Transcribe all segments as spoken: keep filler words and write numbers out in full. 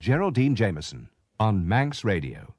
Geraldine Jameson on Manx Radio.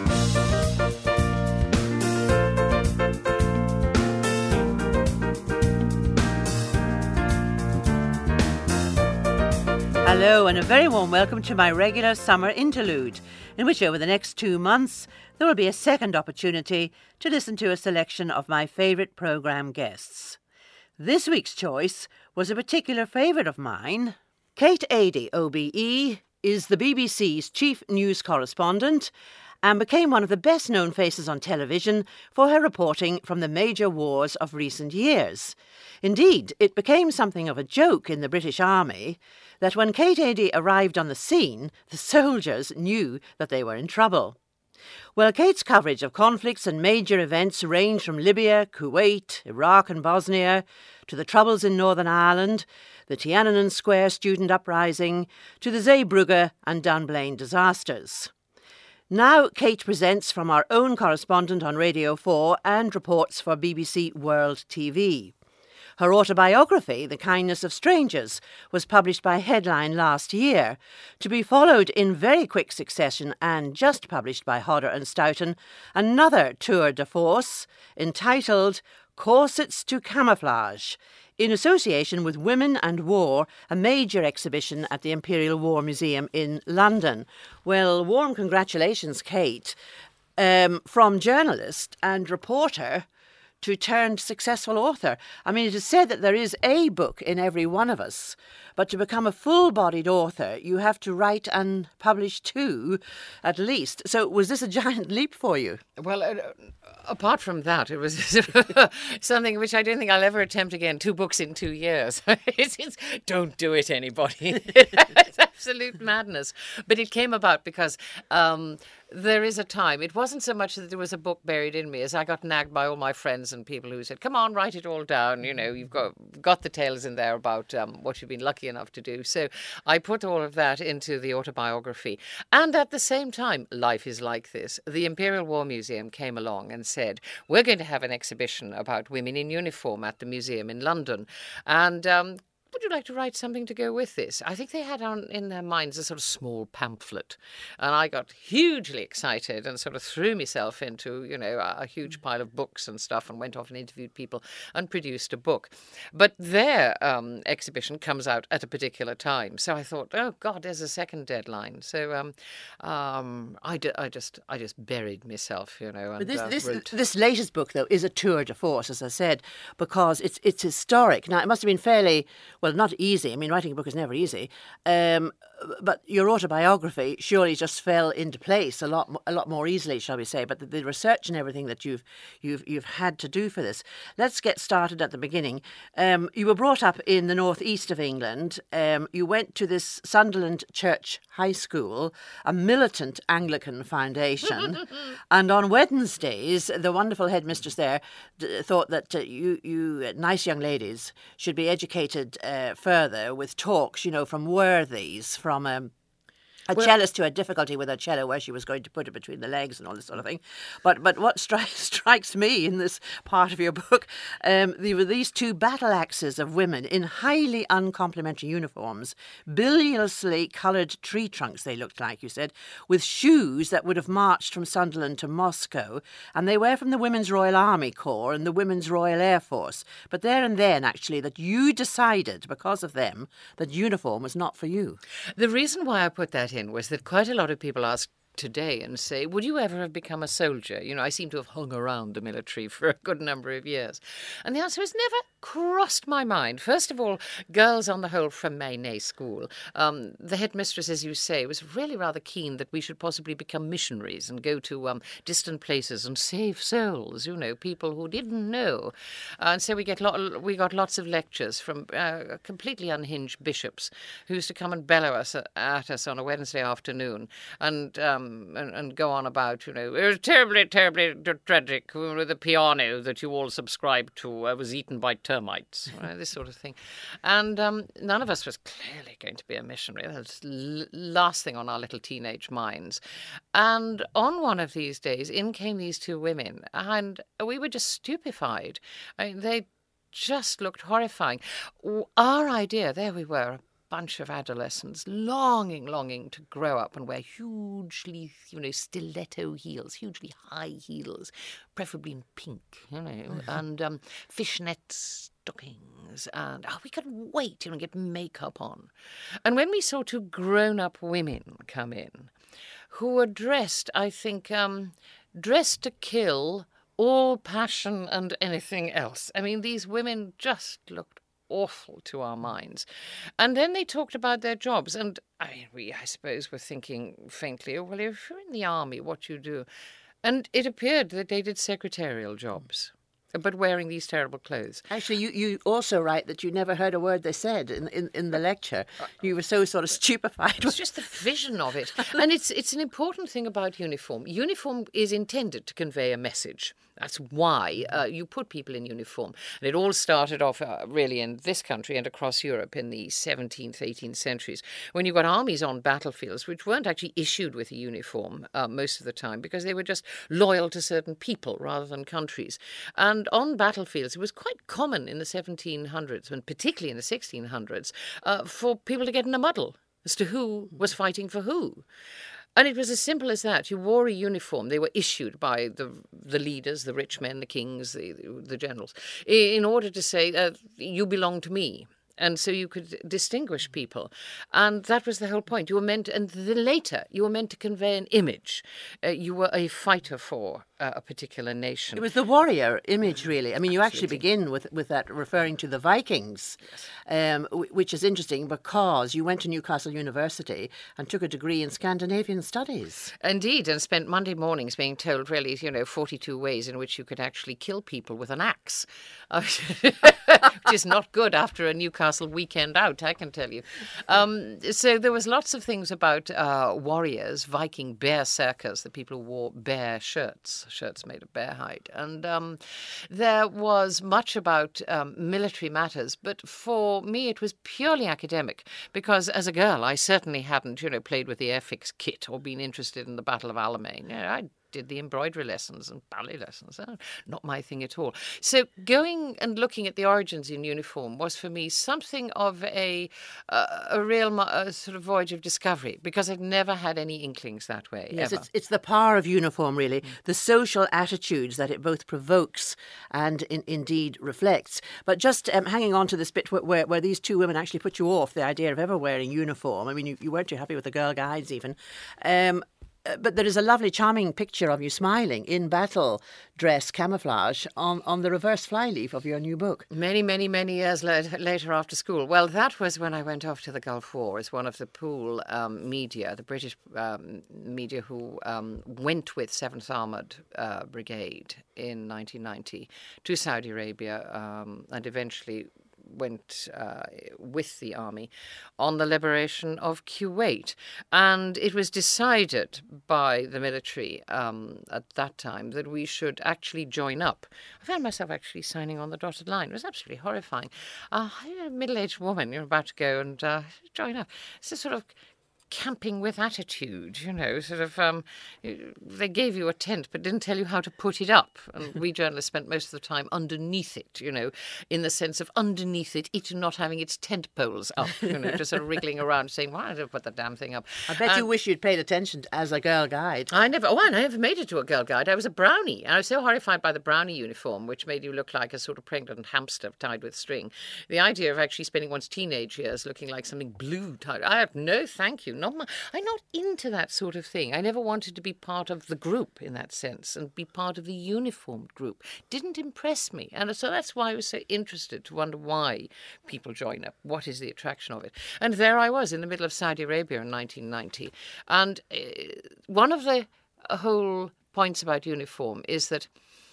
Hello and a very warm welcome to my regular summer interlude, in which over the next two months there will be a second opportunity to listen to a selection of my favourite programme guests. This week's choice was a particular favourite of mine. Kate Adie, O B E, is the B B C's chief news correspondent and became one of the best-known faces on television for her reporting from the major wars of recent years. Indeed, it became something of a joke in the British Army that when Kate Adie arrived on the scene, the soldiers knew that they were in trouble. Well, Kate's coverage of conflicts and major events ranged from Libya, Kuwait, Iraq and Bosnia, to the troubles in Northern Ireland, the Tiananmen Square student uprising, to the Zeebrugge and Dunblane disasters. Now Kate presents from our own correspondent on Radio four and reports for B B C World T V. Her autobiography, The Kindness of Strangers, was published by Headline last year, to be followed in very quick succession and just published by Hodder and Stoughton, another tour de force entitled Corsets to Camouflage, in association with Women and War, a major exhibition at the Imperial War Museum in London. Well, warm congratulations, Kate, um, from journalist and reporter to turned successful author. I mean, it is said that there is a book in every one of us, but to become a full-bodied author, you have to write and publish two, at least. So was this a giant leap for you? Well, uh, apart from that, it was something which I don't think I'll ever attempt again. Two books in two years. it's, it's, don't do it, anybody. It's absolute madness. But it came about because um, there is a time. It wasn't so much that there was a book buried in me as I got nagged by all my friends and people who said, come on, write it all down. You know, you've got, got the tales in there about um, what you've been lucky enough to do. So I put all of that into the autobiography. And at the same time, life is like this. The Imperial War Museum came along and said, we're going to have an exhibition about women in uniform at the museum in London. And um, would you like to write something to go with this? I think they had on in their minds a sort of small pamphlet. And I got hugely excited and sort of threw myself into, you know, a, a huge pile of books and stuff and went off and interviewed people and produced a book. But their um, exhibition comes out at a particular time. So I thought, oh, God, there's a second deadline. So um, um, I, d- I just I just buried myself, you know, and But this, uh, this, wrote. this latest book, though, is a tour de force, as I said, because it's it's historic. Now, it must have been fairly... Well, not easy. I mean, writing a book is never easy. Um, but your autobiography surely just fell into place a lot, a lot more easily, shall we say? But the, the research and everything that you've you've you've had to do for this. Let's get started at the beginning. Um, you were brought up in the northeast of England. Um, you went to this Sunderland Church High School, a militant Anglican foundation, and on Wednesdays, the wonderful headmistress there d- thought that uh, you you uh, nice young ladies should be educated Uh, further with talks, you know, from worthies, from um, a Well, cellist who had difficulty with her cello where she was going to put it between the legs and all this sort of thing. But but what stri- strikes me in this part of your book, um, there were these two battle axes of women in highly uncomplimentary uniforms, biliously coloured tree trunks they looked like, you said, with shoes that would have marched from Sunderland to Moscow, and they were from the Women's Royal Army Corps and the Women's Royal Air Force. But there and then, actually, that you decided, because of them, that uniform was not for you. The reason why I put that in was that quite a lot of people ask today and say, would you ever have become a soldier? You know, I seem to have hung around the military for a good number of years. And the answer has never crossed my mind. First of all, girls on the whole from Maynay School. Um, the headmistress, as you say, was really rather keen that we should possibly become missionaries and go to um, distant places and save souls, you know, people who didn't know. And so we get lo- we got lots of lectures from uh, completely unhinged bishops who used to come and bellow us at us on a Wednesday afternoon and um, and, and go on about, you know, it was terribly, terribly tragic with the piano that you all subscribed to uh, was eaten by termites, right, this sort of thing. And um, none of us was clearly going to be a missionary. That's the last thing on our little teenage minds. And on one of these days, in came these two women, and we were just stupefied. I mean, they just looked horrifying. Our idea, there we were, bunch of adolescents longing, longing to grow up and wear hugely, you know, stiletto heels, hugely high heels, preferably in pink, you know, and um, fishnet stockings, and oh, we couldn't wait, you know, get makeup on. And when we saw two grown-up women come in, who were dressed, I think, um, dressed to kill all passion and anything else. I mean, these women just looked awful to our minds. And then they talked about their jobs. And I mean, we, I suppose, were thinking faintly, oh, well, if you're in the army, what do you do? And it appeared that they did secretarial jobs, but wearing these terrible clothes. Actually, you, you also write that you never heard a word they said in, in, in the lecture. You were so sort of stupefied. It's just the vision of it. And it's it's an important thing about uniform. Uniform is intended to convey a message. That's why uh, you put people in uniform. And it all started off uh, really in this country and across Europe in the seventeenth, eighteenth centuries, when you got armies on battlefields which weren't actually issued with a uniform uh, most of the time, because they were just loyal to certain people rather than countries. And on battlefields, it was quite common in the seventeen hundreds, and particularly in the sixteen hundreds, uh, for people to get in a muddle as to who was fighting for who. And it was as simple as that. You wore a uniform. They were issued by the the leaders, the rich men, the kings, the, the generals, in order to say, uh, you belong to me. And so you could distinguish people. And that was the whole point. You were meant, and the later, you were meant to convey an image. Uh, you were a fighter for uh, a particular nation. It was the warrior image, really. I mean, you Absolutely. actually begin with, with that referring to the Vikings, Yes. um, w- which is interesting because you went to Newcastle University and took a degree in Scandinavian studies. Indeed, and spent Monday mornings being told, really, you know, forty-two ways in which you could actually kill people with an axe, uh, which is not good after a Newcastle weekend out, I can tell you. Um, so there was lots of things about uh, warriors, Viking berserkers, the people who wore bear shirts, shirts made of bear hide. And um, there was much about um, military matters, but for me it was purely academic, because as a girl I certainly hadn't, you know, played with the Airfix kit or been interested in the Battle of Alamein. You know, I did the embroidery lessons and ballet lessons. Oh, not my thing at all. So going and looking at the origins in uniform was for me something of a uh, a real uh, sort of voyage of discovery, because I'd never had any inklings that way. Yes, ever. it's, it's the power of uniform, really, mm. the social attitudes that it both provokes and in, indeed reflects. But just um, hanging on to this bit where, where, where these two women actually put you off the idea of ever wearing uniform. I mean, you, you weren't too happy with the Girl Guides even. Um, But there is a lovely, charming picture of you smiling in battle dress camouflage on, on the reverse flyleaf of your new book. Many, many, many years later, later after school. Well, that was when I went off to the Gulf War as one of the pool um, media, the British um, media who um, went with seventh Armoured uh, Brigade in nineteen ninety to Saudi Arabia um, and eventually went uh, with the army on the liberation of Kuwait. And it was decided by the military um, at that time that we should actually join up. I found myself actually signing on the dotted line. It was absolutely horrifying. Uh, you're a middle-aged woman, you're about to go and uh, join up. It's a sort of camping with attitude, you know, sort of, um, they gave you a tent but didn't tell you how to put it up. And we journalists spent most of the time underneath it, you know, in the sense of underneath it, it not having its tent poles up, you know, just sort of wriggling around saying, why don't I put the damn thing up? I bet and you wish you'd paid attention as a Girl Guide. I never, oh, I never made it to a Girl Guide. I was a brownie. And I was so horrified by the brownie uniform, which made you look like a sort of pregnant hamster tied with string. The idea of actually spending one's teenage years looking like something blue tied, I have no thank you. Not my, I'm not into that sort of thing. I never wanted to be part of the group in that sense and be part of the uniformed group. Didn't impress me. And so that's why I was so interested to wonder why people join up. What is the attraction of it? And there I was in the middle of Saudi Arabia in nineteen ninety. And uh, one of the whole points about uniform is that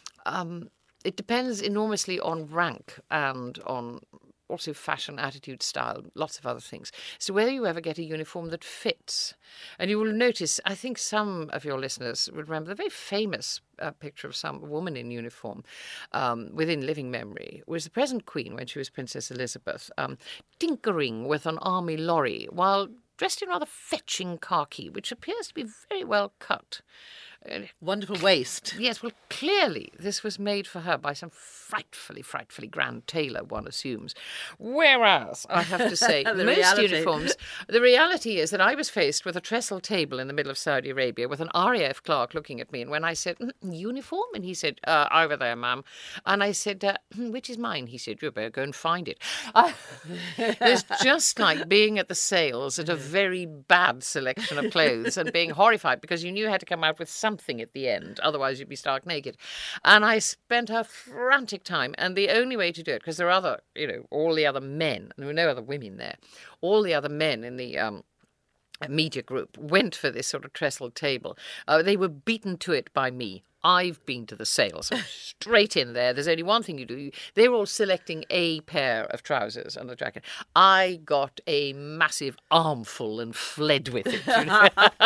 um, it depends enormously on rank and on also fashion, attitude, style, lots of other things. So whether you ever get a uniform that fits. And you will notice, I think some of your listeners would remember the very famous uh, picture of some woman in uniform um, within living memory was the present Queen when she was Princess Elizabeth, um, tinkering with an army lorry while dressed in rather fetching khaki, which appears to be very well cut. uh, Wonderful waist. Yes, well, clearly this was made for her by some frightfully, frightfully grand tailor, one assumes. Whereas, I have to say, The most reality. uniforms, the reality is that I was faced with a trestle table in the middle of Saudi Arabia with an R A F clerk looking at me, and when I said, mm, uniform? And he said, uh, over there, ma'am. And I said, uh, which is mine? He said, you better go and find it. Uh, it's just like being at the sales at a very bad selection of clothes and being horrified because you knew you had to come out with something at the end, otherwise you'd be stark naked. And I spent a frantic time, and the only way to do it, because there are other, you know, all the other men, there were no other women there, all the other men in the um, media group went for this sort of trestle table. Uh, they were beaten to it by me. I've been to the sales, so straight in there. There's only one thing you do. They're all selecting a pair of trousers and a jacket. I got a massive armful and fled with it you know,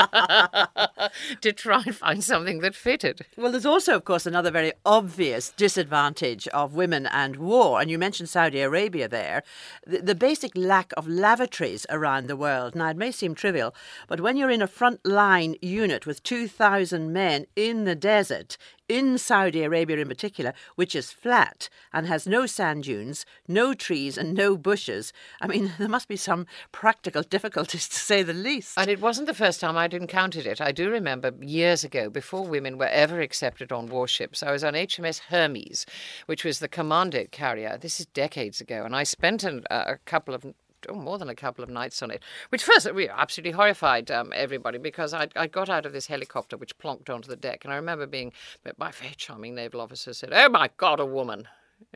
to try and find something that fitted. Well, there's also, of course, another very obvious disadvantage of women and war. And you mentioned Saudi Arabia there. The, the basic lack of lavatories around the world. Now, it may seem trivial, but when you're in a front-line unit with two thousand men in the desert, in Saudi Arabia in particular, which is flat and has no sand dunes, no trees and no bushes. I mean, there must be some practical difficulties, to say the least. And it wasn't the first time I'd encountered it. I do remember years ago, before women were ever accepted on warships, I was on H M S Hermes, which was the commando carrier. This is decades ago, and I spent an, uh, a couple of Oh, more than a couple of nights on it, which first we were absolutely horrified, um, everybody, because I I got out of this helicopter which plonked onto the deck, and I remember being met by a very charming naval officer said, "Oh my God, a woman."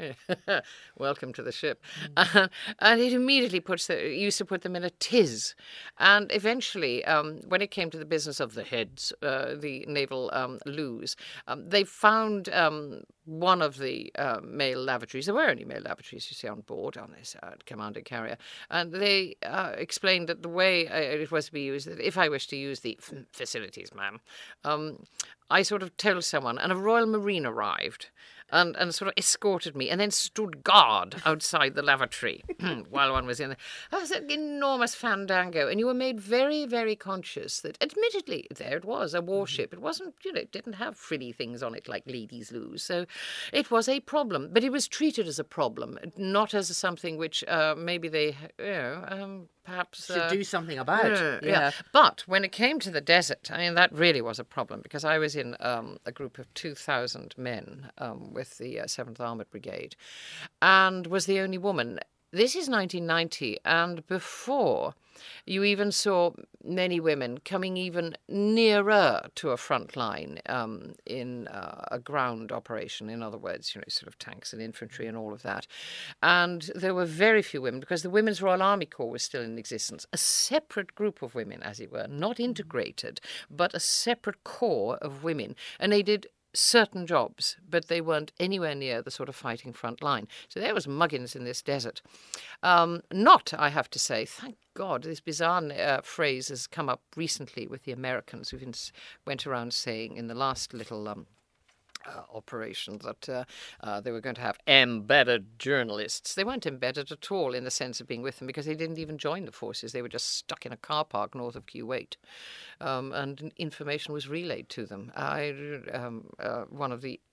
Welcome to the ship. Mm. Uh, and it immediately puts the, used to put them in a tiz. And eventually, um, when it came to the business of the heads, uh, the naval um, loos, um, they found um, one of the uh, male lavatories. There were only male lavatories, you see, on board on this uh, commando carrier. And they uh, explained that the way uh, it was to be used, that if I wish to use the f- facilities, ma'am, um, I sort of told someone, and a Royal Marine arrived. And, and sort of escorted me and then stood guard outside the lavatory while one was in there. That was an enormous fandango. And you were made very, very conscious that, admittedly, there it was, a warship. It wasn't, you know, it didn't have frilly things on it like ladies' loos. So it was a problem. But it was treated as a problem, not as something which uh, maybe they, you know, um, perhaps should uh, do something about. Yeah, yeah. yeah. But when it came to the desert, I mean, that really was a problem because I was in um, a group of two thousand men um, with the uh, seventh Armoured Brigade and was the only woman. This is nineteen ninety, and before you even saw many women coming even nearer to a front line um, in uh, a ground operation, in other words, you know, sort of tanks and infantry and all of that. And there were very few women because the Women's Royal Army Corps was still in existence, a separate group of women, as it were, not integrated, but a separate corps of women. And they did certain jobs, but they weren't anywhere near the sort of fighting front line. So there was Muggins in this desert. Um, not, I have to say, thank God, this bizarre uh, phrase has come up recently with the Americans who went around saying in the last little um, Uh, operation that uh, uh, they were going to have embedded journalists. They weren't embedded at all in the sense of being with them because they didn't even join the forces. They were just stuck in a car park north of Kuwait, um, and information was relayed to them. I um, uh, one of the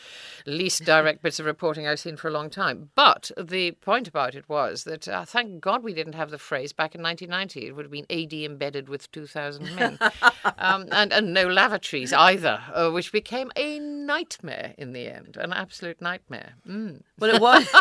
least direct bits of reporting I've seen for a long time. But the point about it was that uh, thank God we didn't have the phrase back in nineteen ninety. It would have been A D embedded with two thousand men. um, and, and no lavatories either, uh, which became a nightmare in the end, an absolute nightmare. Mm. Well, it was.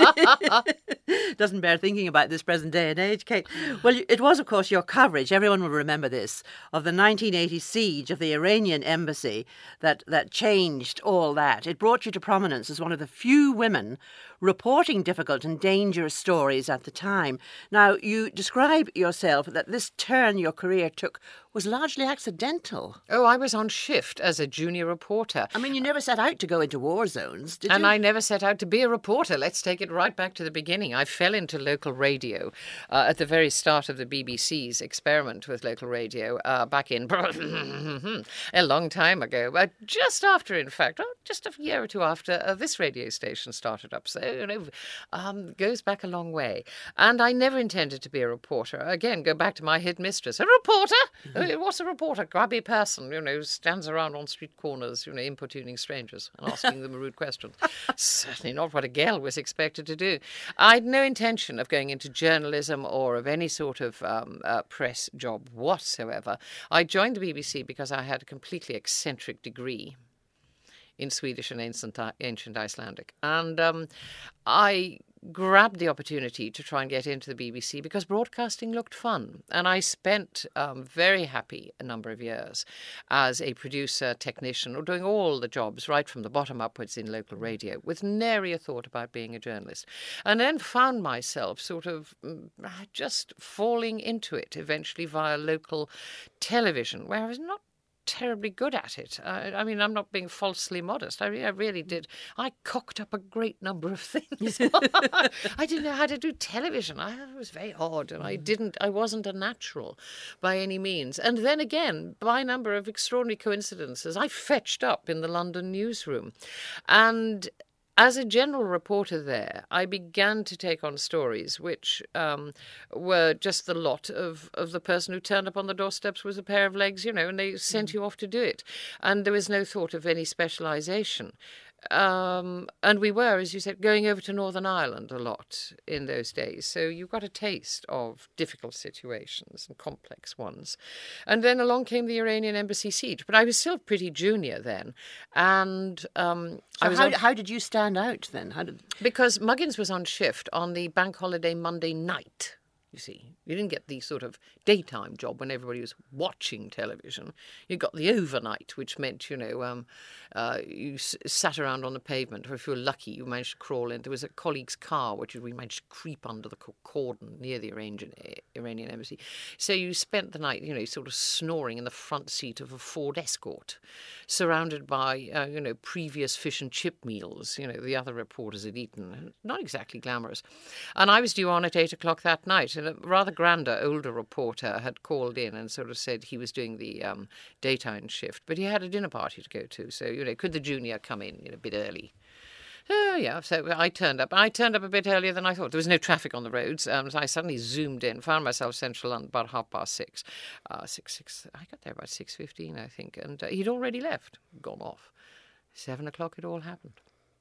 Doesn't bear thinking about this present day and age, Kate. Well, it was, of course, your coverage, everyone will remember this, of the nineteen eighty siege of the Iranian embassy that, that changed all that. It brought you to prominence as one of the few women reporting difficult and dangerous stories at the time. Now, you describe yourself that this turn your career took was largely accidental. Oh, I was on shift as a junior reporter. I mean, you never set out to go into war zones, did and you? And I never set out to be a reporter. Let's take it right back to the beginning. I fell into local radio uh, at the very start of the B B C's experiment with local radio uh, back in a long time ago. Uh, just after, in fact, oh, just a year or two after uh, this radio station started up. So, you know, um, goes back a long way. And I never intended to be a reporter. Again, go back to my headmistress. A reporter? Mm-hmm. What's a reporter? Grubby person, you know, stands around on street corners, you know, importuning strangers and asking them rude questions. Certainly not what a girl was expected to do. I had no intention of going into journalism or of any sort of um, uh, press job whatsoever. I joined the B B C because I had a completely eccentric degree in Swedish and ancient, ancient Icelandic. And um, I grabbed the opportunity to try and get into the B B C because broadcasting looked fun. And I spent um, very happy a number of years as a producer, technician, or doing all the jobs right from the bottom upwards in local radio with nary a thought about being a journalist. And then found myself sort of just falling into it eventually via local television, where I was not terribly good at it. I, I mean, I'm not being falsely modest. I, re- I really did. I cocked up a great number of things. I didn't know how to do television. I it was very odd, and I didn't. I wasn't a natural by any means. And then again, by a number of extraordinary coincidences, I fetched up in the London newsroom, and as a general reporter there, I began to take on stories which um, were just the lot of, of the person who turned up on the doorsteps with a pair of legs, you know, and they sent mm. you off to do it. And there was no thought of any specialisation. Um, and we were, as you said, going over to Northern Ireland a lot in those days. So you got a taste of difficult situations and complex ones. And then along came the Iranian embassy siege. But I was still pretty junior then. And um, so I was how, on... how did you stand out then? How did... Because Muggins was on shift on the bank holiday Monday night. You see, you didn't get the sort of daytime job when everybody was watching television. You got the overnight, which meant, you know, um, uh, you s- sat around on the pavement, or if you were lucky, you managed to crawl in. There was a colleague's car, which we managed to creep under the cordon near the Iranian, Iranian embassy. So you spent the night, you know, sort of snoring in the front seat of a Ford Escort, surrounded by, uh, you know, previous fish and chip meals, you know, the other reporters had eaten. Not exactly glamorous. And I was due on at eight o'clock that night. A rather grander, older reporter had called in and sort of said he was doing the um, daytime shift, but he had a dinner party to go to. So, you know, could the junior come in, you know, a bit early? Oh, yeah. So I turned up. I turned up a bit earlier than I thought. There was no traffic on the roads. Um, so I suddenly zoomed in, found myself central London about half past six. Uh, six, six. I got there about six fifteen, I think, and uh, he'd already left, gone off. Seven o'clock, it all happened.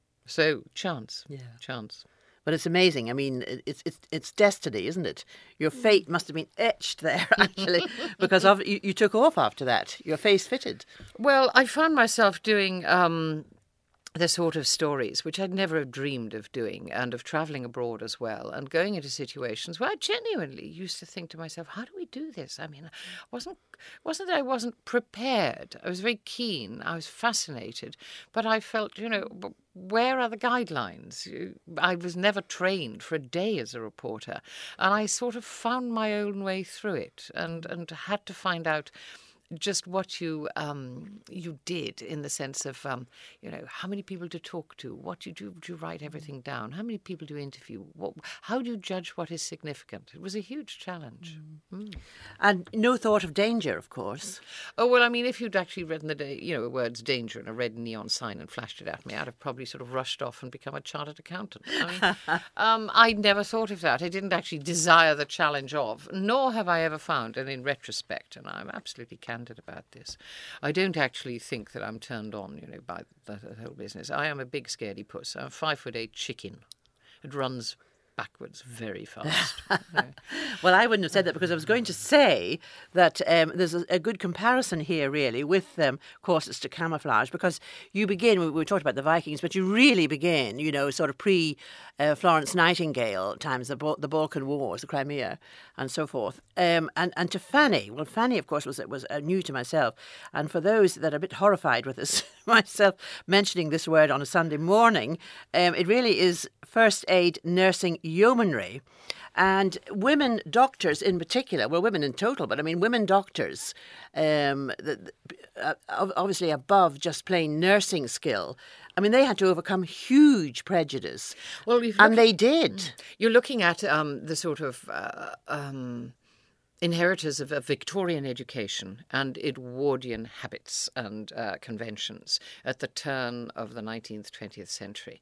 So chance, yeah, chance. But it's amazing. I mean, it's it's it's destiny, isn't it? Your fate must have been etched there, actually, because of, you, you took off after that. Your face fitted. Well, I found myself doing um, the sort of stories which I'd never have dreamed of doing, and of travelling abroad as well, and going into situations where I genuinely used to think to myself, how do we do this? I mean, wasn't wasn't that I wasn't prepared. I was very keen. I was fascinated. But I felt, you know, where are the guidelines? I was never trained for a day as a reporter. And I sort of found my own way through it, and, and had to find out just what you um, you did, in the sense of, um, you know, how many people to talk to, what do you do, do you write everything down, how many people do you interview, what, how do you judge what is significant? It was a huge challenge. Mm. Mm. And no thought of danger, of course. Oh, well, I mean, if you'd actually written the, day, you know, words danger in a red neon sign and flashed it at me, I'd have probably sort of rushed off and become a chartered accountant. I mean, um, I never thought of that. I didn't actually desire the challenge of, nor have I ever found, and in retrospect, and I'm absolutely candid about this, I don't actually think that I'm turned on, you know, by the, the whole business. I am a big scaredy puss. I'm a five foot eight chicken. It runs backwards very fast. Yeah. Well, I wouldn't have said that, because I was going to say that um, there's a, a good comparison here, really, with um, courses to camouflage, because you begin, we, we talked about the Vikings, but you really begin, you know, sort of pre uh, Florence Nightingale times, the, the Balkan Wars, the Crimea, and so forth. Um, and, and to Fanny, well, Fanny, of course, was was uh, new to myself. And for those that are a bit horrified with this, myself mentioning this word on a Sunday morning, um, it really is first aid nursing yeomanry. And women doctors in particular, well, women in total, but I mean women doctors, um, the, uh, obviously above just plain nursing skill, I mean, they had to overcome huge prejudice. Well, you've and look- they did. You're looking at um, the sort of uh, um, inheritors of a Victorian education and Edwardian habits and uh, conventions at the turn of the nineteenth, twentieth century.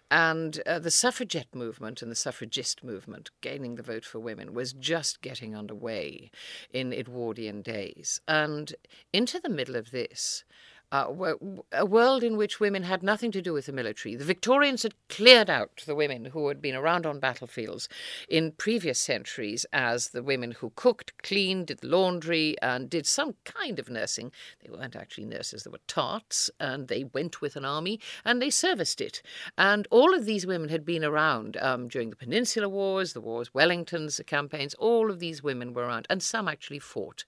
And uh, the suffragette movement and the suffragist movement, gaining the vote for women, was just getting underway in Edwardian days. And into the middle of this, Uh, a world in which women had nothing to do with the military. The Victorians had cleared out the women who had been around on battlefields in previous centuries as the women who cooked, cleaned, did laundry, and did some kind of nursing. They weren't actually nurses, they were tarts, and they went with an army, and they serviced it. And all of these women had been around um, during the Peninsular Wars, the wars, Wellington's the campaigns. All of these women were around, and some actually fought.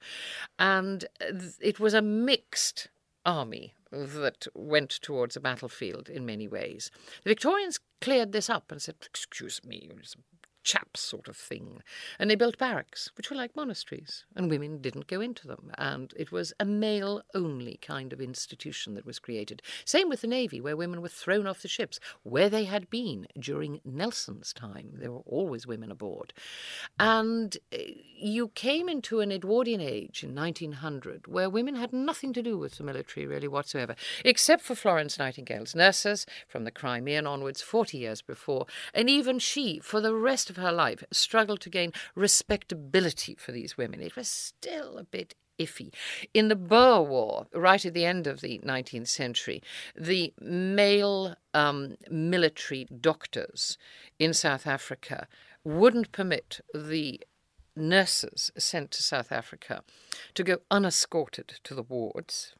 And it was a mixed army that went towards a battlefield in many ways. The Victorians cleared this up and said, excuse me, it's a chap sort of thing. And they built barracks, which were like monasteries, and women didn't go into them. And it was a male-only kind of institution that was created. Same with the Navy, where women were thrown off the ships, where they had been during Nelson's time. There were always women aboard. And you came into an Edwardian age in nineteen hundred, where women had nothing to do with the military really whatsoever, except for Florence Nightingale's nurses from the Crimean onwards forty years before. And even she, for the rest of her life, struggled to gain respectability for these women. It was still a bit iffy. In the Boer War, right at the end of the nineteenth century, the male um, military doctors in South Africa wouldn't permit the nurses sent to South Africa to go unescorted to the wards,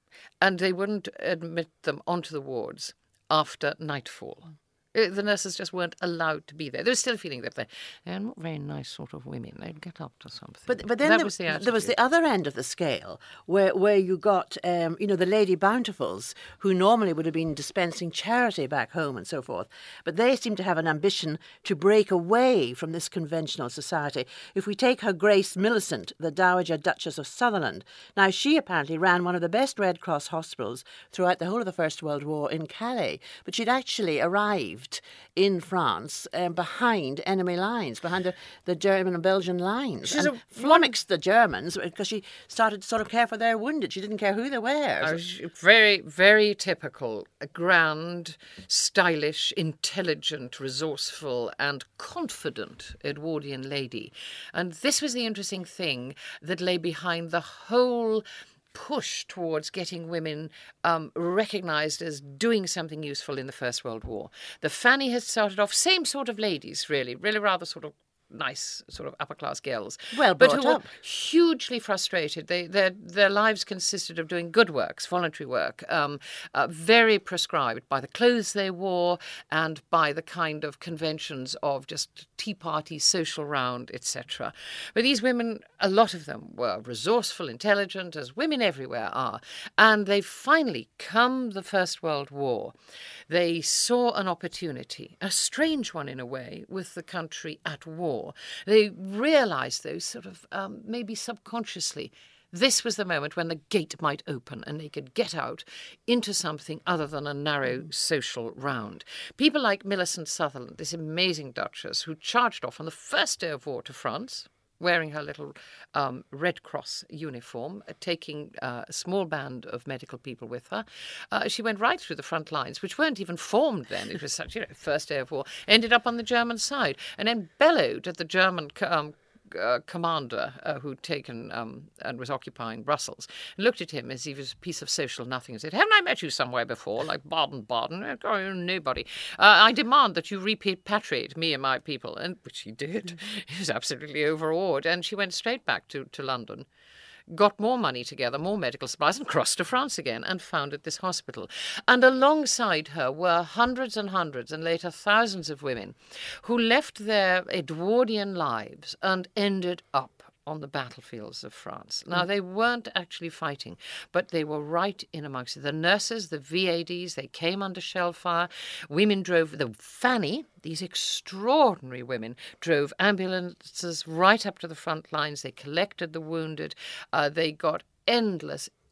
and they wouldn't admit them onto the wards after nightfall. The nurses just weren't allowed to be there. There was still a feeling that they're, they're not very nice sort of women. They'd get up to something. But but then that there was, the there was the other end of the scale where where you got um, you know, the Lady Bountifuls, who normally would have been dispensing charity back home and so forth, but they seem to have an ambition to break away from this conventional society. If we take Her Grace Millicent, the Dowager Duchess of Sutherland, now she apparently ran one of the best Red Cross hospitals throughout the whole of the First World War in Calais, but she'd actually arrived in France um, behind enemy lines, behind the, the German and Belgian lines, She's and a- flummoxed the Germans because she started to sort of care for their wounded. She didn't care who they were. Oh, very, very typical. A grand, stylish, intelligent, resourceful, and confident Edwardian lady. And this was the interesting thing that lay behind the whole push towards getting women um, recognised as doing something useful in the First World War. The Fanny had started off, same sort of ladies, really, really rather sort of nice sort of upper-class girls. Well but brought who up. were hugely frustrated. They, their, their lives consisted of doing good works, voluntary work, um, uh, very prescribed by the clothes they wore and by the kind of conventions of just tea parties, social round, et cetera. But these women, a lot of them were resourceful, intelligent, as women everywhere are. And they finally, come the First World War, they saw an opportunity, a strange one in a way, with the country at war. They realised, though, sort of um, maybe subconsciously, this was the moment when the gate might open and they could get out into something other than a narrow social round. People like Millicent Sutherland, this amazing duchess who charged off on the first day of war to France, wearing her little um, Red Cross uniform, uh, taking uh, a small band of medical people with her. Uh, she went right through the front lines, which weren't even formed then. It was such, you know, first day of war. Ended up on the German side, and then bellowed at the German um, uh, commander uh, who'd taken um, and was occupying Brussels, and looked at him as if he was a piece of social nothing and said, "Haven't I met you somewhere before, like Baden-Baden? Oh, nobody. Uh, I demand that you repatriate me and my people," and which he did. He was absolutely overawed, and she went straight back to, to London, got more money together, more medical supplies, and crossed to France again and founded this hospital. And alongside her were hundreds and hundreds and later thousands of women who left their Edwardian lives and ended up on the battlefields of France. Now, they weren't actually fighting, but they were right in amongst it. The nurses, the V A Ds, they came under shell fire. Women drove, the Fanny, these extraordinary women, drove ambulances right up to the front lines. They collected the wounded. Uh, they got endless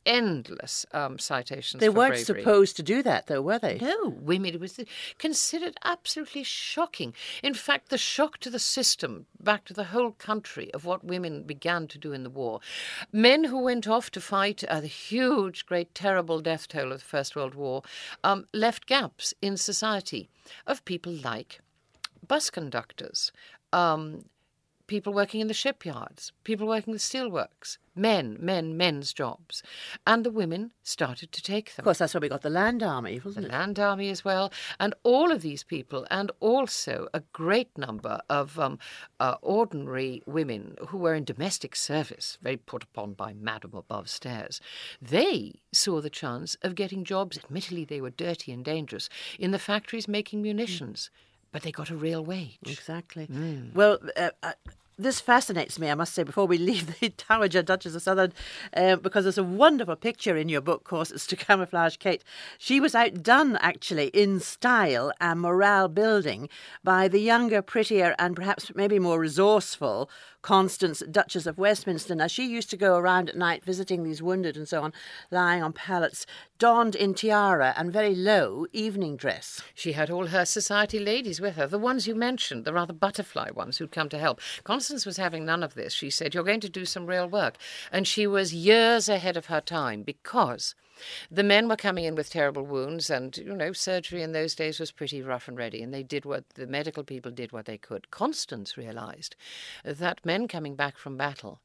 endless um, citations They for weren't bravery. supposed to do that, though, were they? No, women, it was considered absolutely shocking. In fact, the shock to the system, back to the whole country of what women began to do in the war. Men who went off to fight uh, the huge, great, terrible death toll of the First World War um, left gaps in society of people like bus conductors, um, people working in the shipyards, people working the steelworks, men, men, men's jobs. And the women started to take them. Of course, that's where we got the Land Army, wasn't The it? Land Army as well. And all of these people, and also a great number of um, uh, ordinary women who were in domestic service, very put upon by Madam above stairs, they saw the chance of getting jobs, admittedly they were dirty and dangerous, in the factories making munitions. Mm. But they got a real wage. Exactly. Mm. Well, uh, uh, this fascinates me, I must say, before we leave the Dowager Duchess of Sutherland, uh, because there's a wonderful picture in your book, Corsets to Camouflage Kate. She was outdone, actually, in style and morale building by the younger, prettier, and perhaps maybe more resourceful Constance, Duchess of Westminster. Now, she used to go around at night visiting these wounded and so on, lying on pallets, donned in tiara and very low evening dress. She had all her society ladies with her, the ones you mentioned, the rather butterfly ones who'd come to help. Constance was having none of this. She said, you're going to do some real work. And she was years ahead of her time because the men were coming in with terrible wounds and, you know, surgery in those days was pretty rough and ready, and they did what the medical people did what they could. Constance realised that men coming back from battle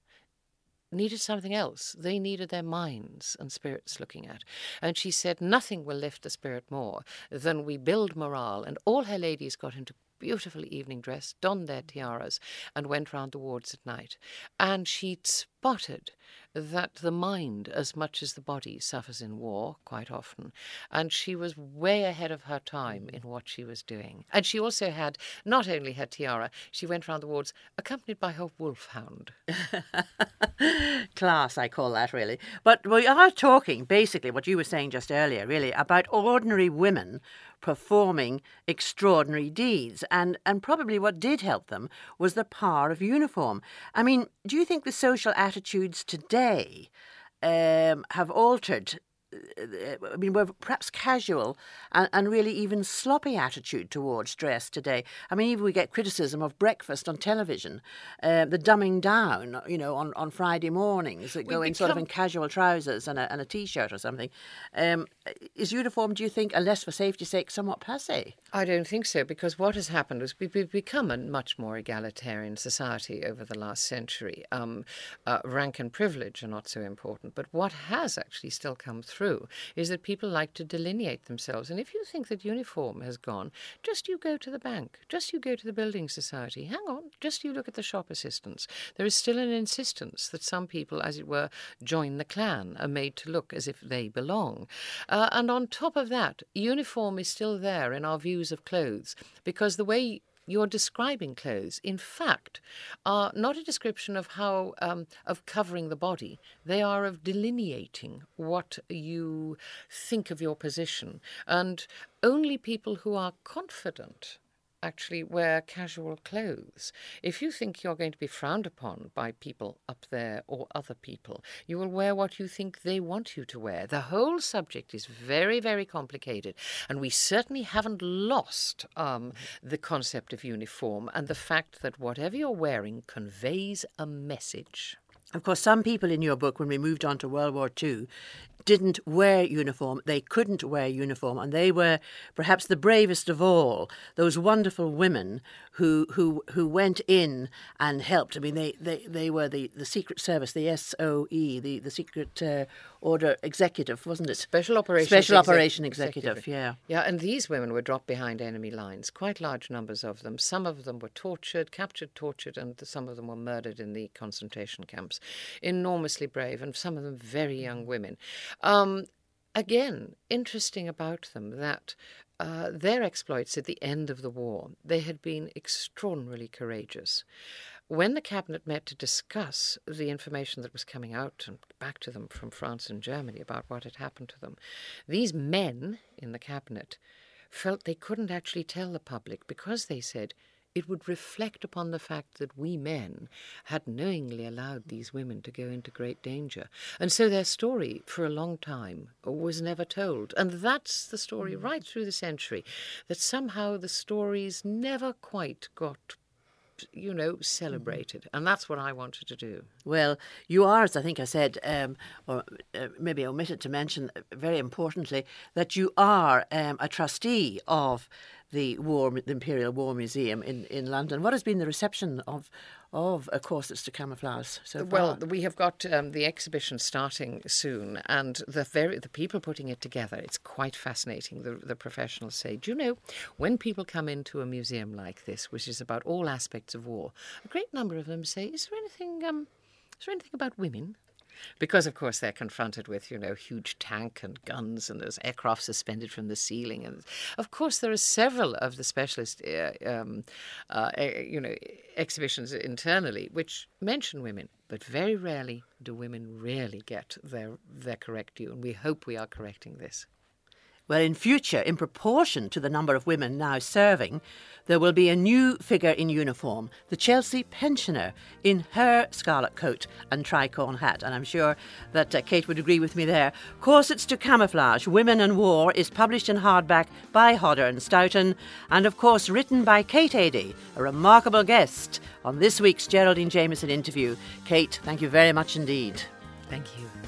needed something else. They needed their minds and spirits looking at. And she said nothing will lift the spirit more than we build morale. And all her ladies got into beautiful evening dress, donned their tiaras, and went round the wards at night. And she'd spotted that the mind, as much as the body, suffers in war quite often. And she was way ahead of her time in what she was doing. And she also had not only her tiara, she went round the wards accompanied by her wolfhound. Class, I call that, really. But we are talking, basically, what you were saying just earlier, really, about ordinary women performing extraordinary deeds. And, and probably what did help them was the power of uniform. I mean, do you think the social attitudes today um, have altered? I mean, we're perhaps casual and, and really even sloppy attitude towards dress today. I mean, even we get criticism of breakfast on television, uh, the dumbing down, you know, on, on Friday mornings that We go in sort of become- in casual trousers and a, and a T-shirt or something. Um, is uniform, do you think, unless for safety's sake, somewhat passé? I don't think so, because what has happened is we've become a much more egalitarian society over the last century. Um, uh, rank and privilege are not so important, but what has actually still come through is that people like to delineate themselves. And if you think that uniform has gone, just you go to the bank, just you go to the building society, hang on, just you look at the shop assistants. There is still an insistence that some people, as it were, join the clan, are made to look as if they belong. Uh, and on top of that, uniform is still there in our views of clothes, because the way you're describing clothes, in fact, are not a description of how um, of covering the body. They are of delineating what you think of your position. And only people who are confident actually wear casual clothes. If you think you're going to be frowned upon by people up there or other people, you will wear what you think they want you to wear. The whole subject is very, very complicated, and we certainly haven't lost um, the concept of uniform and the fact that whatever you're wearing conveys a message. Of course, some people in your book, when we moved on to World War Two, didn't wear uniform. They couldn't wear uniform, and they were perhaps the bravest of all. Those wonderful women who who who went in and helped. I mean, they they, they were the, the Secret Service, the S O E, the the Secret uh, Order Executive, wasn't it? Special Operations Special Exec- Operation Executive. Executive. Yeah. Yeah, and these women were dropped behind enemy lines, quite large numbers of them. Some of them were tortured, captured, tortured, and some of them were murdered in the concentration camps. Enormously brave, and some of them very young women. Um, again, interesting about them that uh, their exploits at the end of the war, they had been extraordinarily courageous. When the cabinet met to discuss the information that was coming out and back to them from France and Germany about what had happened to them, these men in the cabinet felt they couldn't actually tell the public because they said, it would reflect upon the fact that we men had knowingly allowed these women to go into great danger. And so their story, for a long time, was never told. And that's the story mm. right through the century, that somehow the stories never quite got, you know, celebrated. And that's what I wanted to do. Well, you are, as I think I said, um, or uh, maybe omitted to mention very importantly, that you are um, a trustee of the War, the Imperial War Museum in, in London. What has been the reception of of A Corsets to Camouflage so far? Well, we have got um, the exhibition starting soon, and the very the people putting it together, it's quite fascinating. The, the professionals say, do you know, when people come into a museum like this, which is about all aspects of war, a great number of them say, is there anything, um, is there anything about women? Because, of course, they're confronted with, you know, huge tank and guns, and there's aircraft suspended from the ceiling. And, of course, there are several of the specialist, uh, um, uh, you know, exhibitions internally which mention women. But very rarely do women really get their, their correct due. And we hope we are correcting this. Well, in future, in proportion to the number of women now serving, there will be a new figure in uniform, the Chelsea pensioner, in her scarlet coat and tricorn hat. And I'm sure that uh, Kate would agree with me there. Corsets to Camouflage, Women and War is published in hardback by Hodder and Stoughton, and of course written by Kate Adie, a remarkable guest on this week's Geraldine Jamieson interview. Kate, thank you very much indeed. Thank you.